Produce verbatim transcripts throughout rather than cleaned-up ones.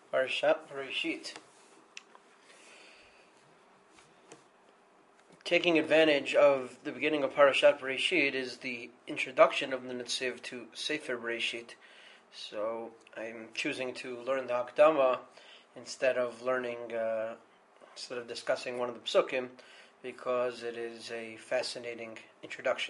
Parashat Bereshit. Taking advantage of the beginning of Parashat Bereshit is the introduction of the Netziv to Sefer Bereshit. So I'm choosing to learn the Hakdama instead of learning, uh, instead of discussing one of the Psukim, because it is a fascinating introduction.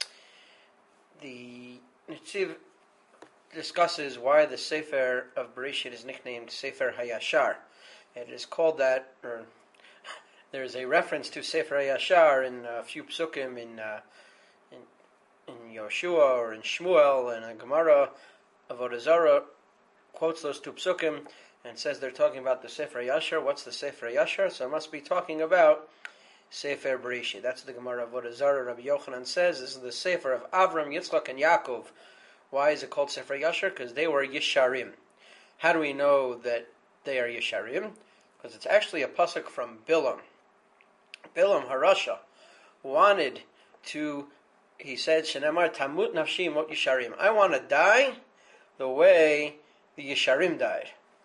The Netziv discusses why the Sefer of Bereshit is nicknamed Sefer HaYashar. It is called that, or there is a reference to Sefer HaYashar in a few psukim in uh, in, in Yoshua or in Shmuel, and a Gemara of Avodah Zarah quotes those two psukim and says they're talking about the Sefer HaYashar. What's the Sefer HaYashar? So it must be talking about Sefer Bereshit. That's the Gemara of Avodah Zarah. Rabbi Yochanan says this is the Sefer of Avram, Yitzchak, and Yaakov. Why is it called Sefer Yashar? Because they were Yesharim. How do we know that they are Yesharim? Because it's actually a pasuk from Bilam. Bilam Harasha wanted to, he said, Shenemar Tamut Nafshi Mot Yesharim. I want to die the way the Yesharim died.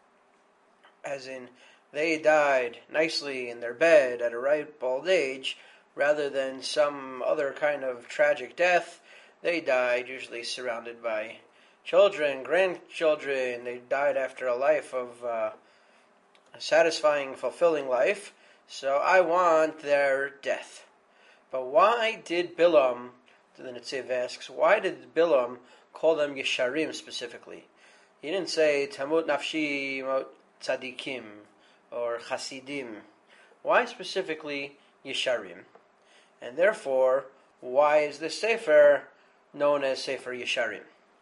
As in, they died nicely in their bed at a ripe old age, rather than some other kind of tragic death. They died usually surrounded by children, grandchildren. They died after a life of uh, a satisfying, fulfilling life. So I want their death. But why did Bilam, the Netziv asks, why did Bilam call them Yesharim specifically? He didn't say Tamut Nafshi Mot Tzadikim or Chasidim. Why specifically Yesharim? And therefore, why is this Sefer known as Sefer Yesharim?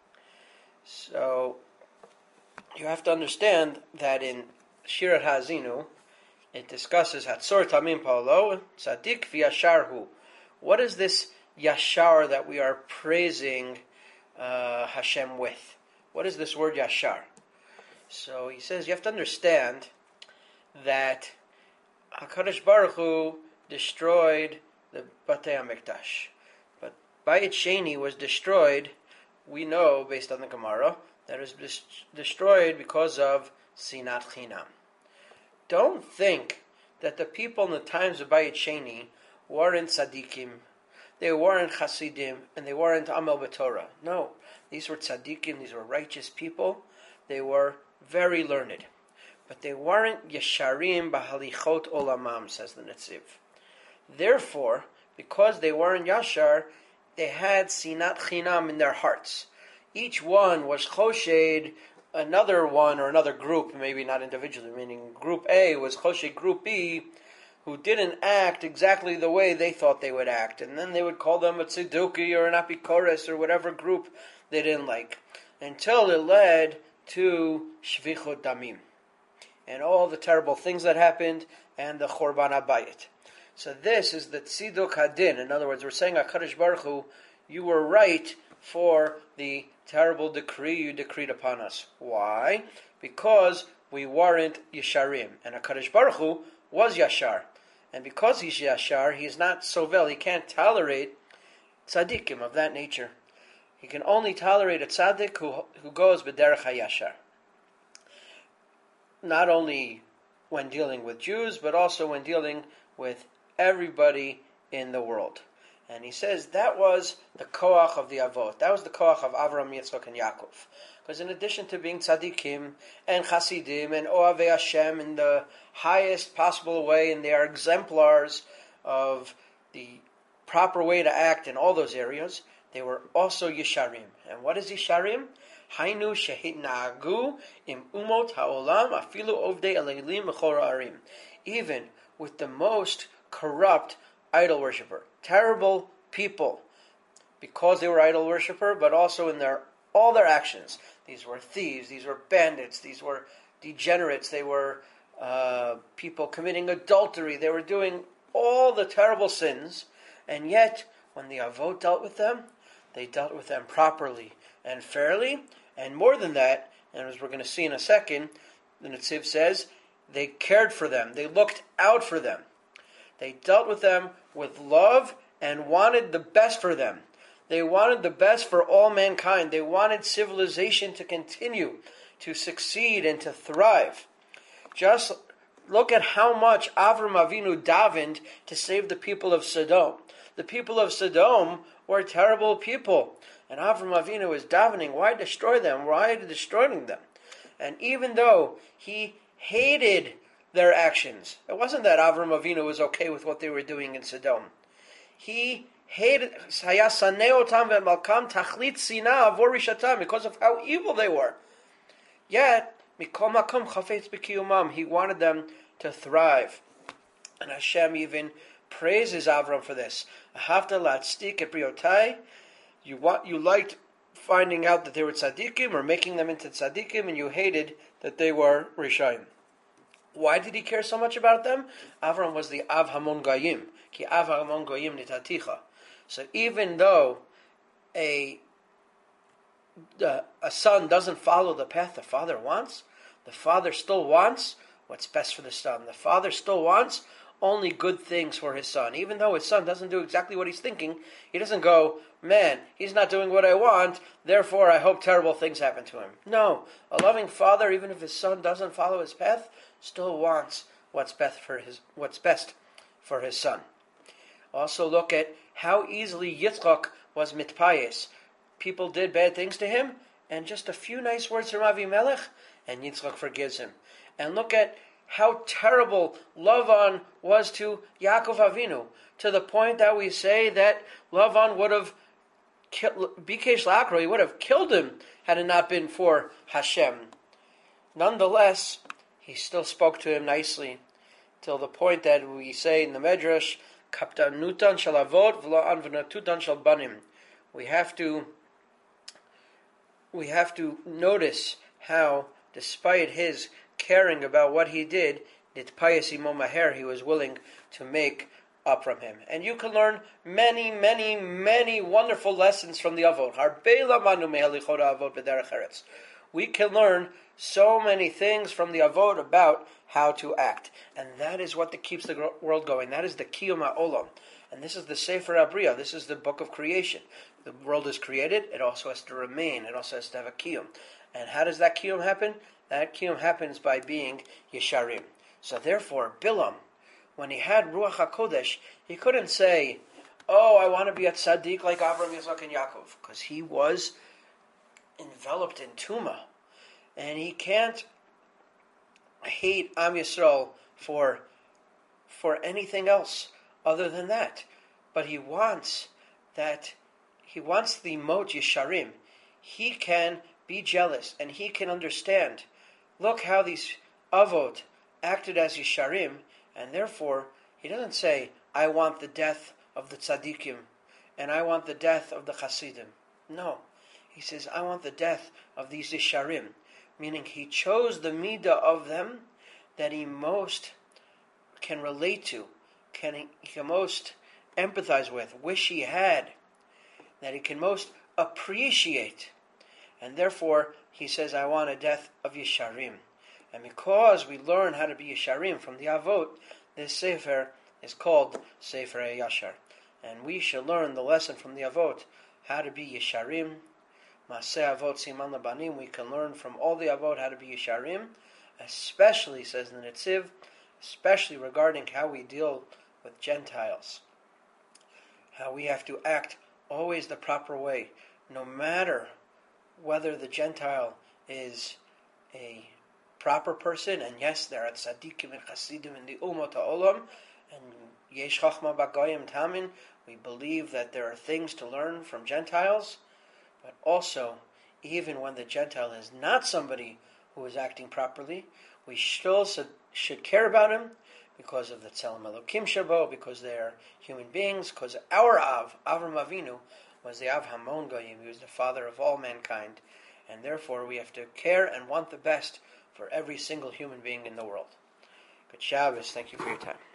So, you have to understand that in Shirat HaAzinu, it discusses Hatzor Tamim Paulo, Tzadik V'Yasharhu. What is this Yashar that we are praising uh, Hashem with? What is this word Yashar? So he says you have to understand that HaKadosh Baruch Hu destroyed the Batei HaMikdash. Bayit Sheni was destroyed, we know, based on the Gemara, that it was dis- destroyed because of Sinat Chinam. Don't think that the people in the times of Bayit Sheni weren't Tzadikim, they weren't Chasidim, and they weren't Amel B'Torah. No, these were Tzadikim, these were righteous people, they were very learned. But they weren't Yesharim B'Halichot Olamam, says the Netziv. Therefore, because they weren't Yashar, they had Sinat Chinam in their hearts. Each one was choshed another one or another group, maybe not individually, meaning Group A was choshed Group B, who didn't act exactly the way they thought they would act. And then they would call them a Tzeduki or an Apikoris or whatever group they didn't like. Until it led to Shvichot Damim. And all the terrible things that happened and the Chorban HaBayit. So this is the Tziduk Hadin. In other words, we're saying, HaKadosh Baruch Hu, you were right for the terrible decree you decreed upon us. Why? Because we weren't Yesharim. And HaKadosh Baruch Hu was Yashar. And because he's Yashar, he's not Sovel. He can't tolerate tzaddikim of that nature. He can only tolerate a tzaddik who, who goes b'derech HaYashar. Not only when dealing with Jews, but also when dealing with everybody in the world. And he says that was the koach of the Avot. That was the koach of Avram, Yitzchak, and Yaakov. Because in addition to being tzaddikim and chasidim and oavei Hashem in the highest possible way, and they are exemplars of the proper way to act in all those areas, they were also Yesharim. And what is Yesharim? Hainu shehitnagu im umot haolam afilu ovdei eleilim mechor arim. Even with the most corrupt idol worshiper, terrible people, because they were idol worshiper, but also in their all their actions. These were thieves, these were bandits, these were degenerates, they were uh, people committing adultery, they were doing all the terrible sins, and yet when the Avot dealt with them, they dealt with them properly and fairly, and more than that, and as we're going to see in a second, the Netziv says, they cared for them, they looked out for them. They dealt with them with love and wanted the best for them. They wanted the best for all mankind. They wanted civilization to continue, to succeed and to thrive. Just look at how much Avram Avinu davened to save the people of Sodom. The people of Sodom were terrible people. And Avram Avinu was davening, why destroy them? Why destroying them? And even though he hated their actions, it wasn't that Avram Avinu was okay with what they were doing in Sodom. He hated because of how evil they were. Yet, he wanted them to thrive. And Hashem even praises Avram for this. You want, you liked finding out that they were tzaddikim or making them into tzaddikim, and you hated that they were rishayim. Why did he care so much about them? Avram was the Av Hamon Goyim. Ki Av Hamon Goyim nitaticha. So even though a the, a son doesn't follow the path the father wants, the father still wants what's best for the son. The father still wants only good things for his son. Even though his son doesn't do exactly what he's thinking, he doesn't go, man, he's not doing what I want, therefore I hope terrible things happen to him. No, a loving father, even if his son doesn't follow his path, still wants what's best for his what's best for his son. Also look at how easily Yitzchak was mitpayis. People did bad things to him, and just a few nice words from Avimelech, and Yitzchak forgives him. And look at how terrible Lavan was to Yaakov Avinu, to the point that we say that Lavan would have killed, Bikesh Lakro, he would have killed him had it not been for Hashem. Nonetheless, he still spoke to him nicely, till the point that we say in the Medrash, Kaptanutan shalavot v'lo anv'natutan shal banim. We have to, we have to notice how, despite his caring about what he did, Nitpayas imo maher, he was willing to make up from him. And you can learn many, many, many wonderful lessons from the Avot. We can learn so many things from the Avot about how to act. And that is what keeps the world going. That is the Kiyum HaOlam. And this is the Sefer HaBriah. This is the book of creation. The world is created. It also has to remain. It also has to have a Kiyum. And how does that Kiyum happen? That Kiyum happens by being Yesharim. So therefore, Bilam, when he had Ruach HaKodesh, he couldn't say, oh, I want to be a tzaddik like Avraham, Yitzchak, and Yaakov. Because he was enveloped in Tumah. And he can't hate Am Yisrael for, for anything else other than that. But he wants that, he wants the Mot Yesharim. He can be jealous and he can understand. Look how these Avot acted as Yesharim, and therefore he doesn't say, I want the death of the Tzaddikim and I want the death of the Chasidim. No. He says, I want the death of these Yesharim. Meaning he chose the midah of them that he most can relate to, can he can most empathize with, wish he had, that he can most appreciate. And therefore, he says, I want a death of Yesharim. And because we learn how to be Yesharim from the Avot, this Sefer is called Sefer Yashar. And we shall learn the lesson from the Avot, how to be Yesharim. Maseh Avot Siman Labanim, we can learn from all the Avot how to be Yesharim, especially, says the Netziv, especially regarding how we deal with Gentiles. How we have to act always the proper way, no matter whether the Gentile is a proper person, and yes, there are tzaddikim and chasidim in the Umot HaOlam, and yesh chachma b'goyim tamin, we believe that there are things to learn from Gentiles, but also, even when the Gentile is not somebody who is acting properly, we still should care about him because of the Tzelem Elokim Shabo, because they are human beings, because our Av, Avram Avinu, was the Av Hamon Goyim. He was the father of all mankind. And therefore we have to care and want the best for every single human being in the world. Good Shabbos. Thank you for your time.